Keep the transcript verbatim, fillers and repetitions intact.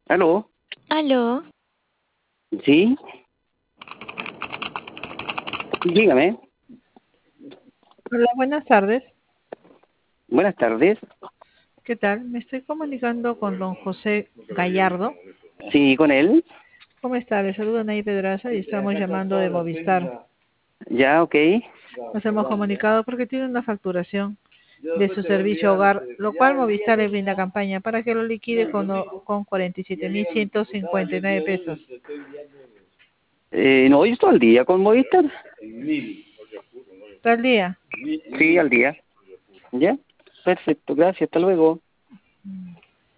¿Aló? Aló, ¿Sí? Dígame. Hola, buenas tardes. Buenas tardes. ¿Qué tal? Me estoy comunicando con don José Gallardo. Sí, con él. ¿Cómo está? Le saluda Nay Pedraza y estamos llamando de Movistar. Ya, ok. Nos hemos comunicado porque tiene una facturación de su servicio hogar, lo cual Movistar le brinda campaña para que lo liquide con, o- con cuarenta y siete mil ciento cincuenta y nueve pesos. Eh, no, yo estoy al día con Movistar. ¿Tal día? Sí, al día. ¿Ya? Perfecto, gracias. Hasta luego.